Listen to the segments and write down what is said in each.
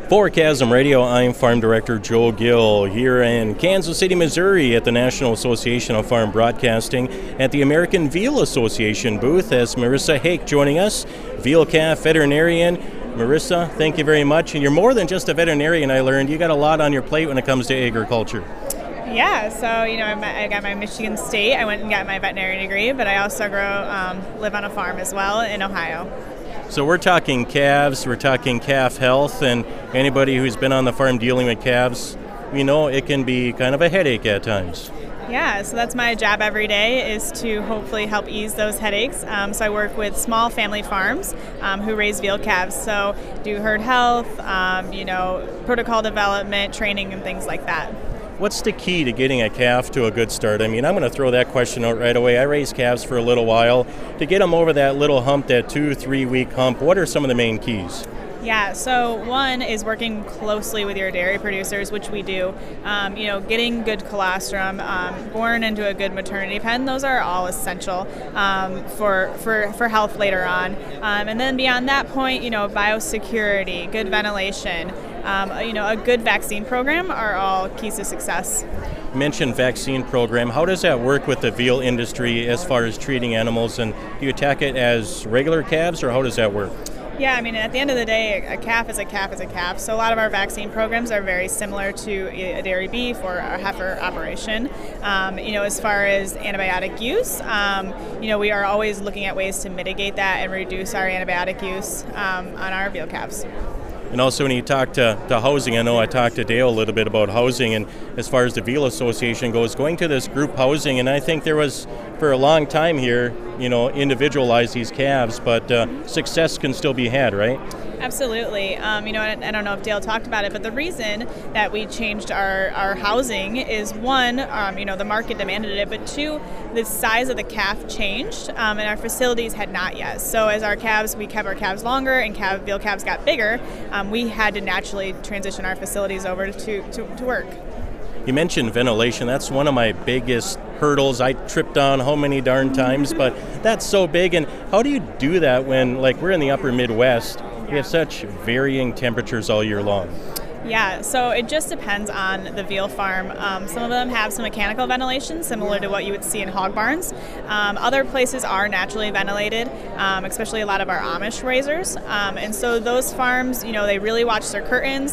For Chasm Radio, I'm Farm Director Joe Gill here in Kansas City, Missouri at the National Association of Farm Broadcasting at the American Veal Association booth as Marissa Hake joining us, veal calf veterinarian. Marissa, thank you very much. And you're more than just a veterinarian, I learned. You got a lot on your plate when it comes to agriculture. Yeah, so I got my Michigan State. I went and got my veterinary degree, but I also live on a farm as well in Ohio. So we're talking calves, we're talking calf health, and anybody who's been on the farm dealing with calves, we know it can be kind of a headache at times. Yeah, so that's my job every day, is to hopefully help ease those headaches. So I work with small family farms who raise veal calves. So do herd health, protocol development, training, and things like that. What's the key to getting a calf to a good start? I mean, I'm going to throw that question out right away. I raised calves for a little while. To get them over that little hump, that 2-3 week hump, what are some of the main keys? Yeah, so one is working closely with your dairy producers, which we do. Getting good colostrum, born into a good maternity pen, those are all essential for health later on. And then beyond that point, biosecurity, good ventilation, a good vaccine program are all keys to success. You mentioned vaccine program. How does that work with the veal industry as far as treating animals? And do you attack it as regular calves, or how does that work? Yeah, I mean, at the end of the day, a calf is a calf is a calf. So a lot of our vaccine programs are very similar to a dairy beef or a heifer operation. As far as antibiotic use, we are always looking at ways to mitigate that and reduce our antibiotic use on our veal calves. And also when you talk to housing, I know I talked to Dale a little bit about housing, and as far as the Veal Association goes, going to this group housing, and I think there was, for a long time here, individualize these calves, but success can still be had, right? Absolutely. I don't know if Dale talked about it, but the reason that we changed our housing is one, the market demanded it, but two, the size of the calf changed, and our facilities had not yet. So as we kept our calves longer and veal calves got bigger, we had to naturally transition our facilities over to work. You mentioned ventilation. That's one of my biggest hurdles. I tripped on how many darn times, but that's so big. And how do you do that when, we're in the upper Midwest? We have such varying temperatures all year long. Yeah, so it just depends on the veal farm. Some of them have some mechanical ventilation, similar to what you would see in hog barns. Other places are naturally ventilated, especially a lot of our Amish raisers. And so those farms, they really watch their curtains,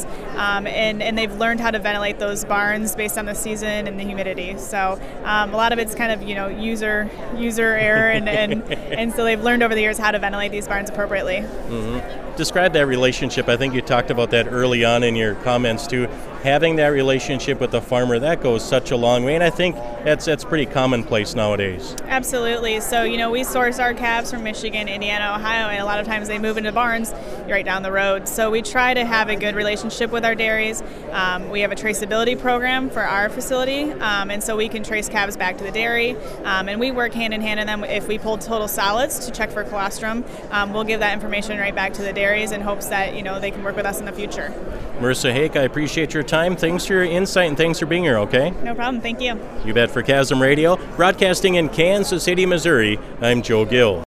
and they've learned how to ventilate those barns based on the season and the humidity. So a lot of it's kind of, user error, and so they've learned over the years how to ventilate these barns appropriately. Mm-hmm. Describe that relationship. I think you talked about that early on in your comments too. Having that relationship with the farmer, that goes such a long way, and I think that's pretty commonplace nowadays. Absolutely. So, we source our calves from Michigan, Indiana, Ohio, and a lot of times they move into barns right down the road. So we try to have a good relationship with our dairies. We have a traceability program for our facility, and so we can trace calves back to the dairy, and we work hand in hand in them. If we pull total solids to check for colostrum, we'll give that information right back to the dairies in hopes that, they can work with us in the future. Marissa Hake, I appreciate your time. Thanks for your insight and thanks for being here, okay? No problem. Thank you. You bet. For Chasm Radio, broadcasting in Kansas City, Missouri, I'm Joe Gill.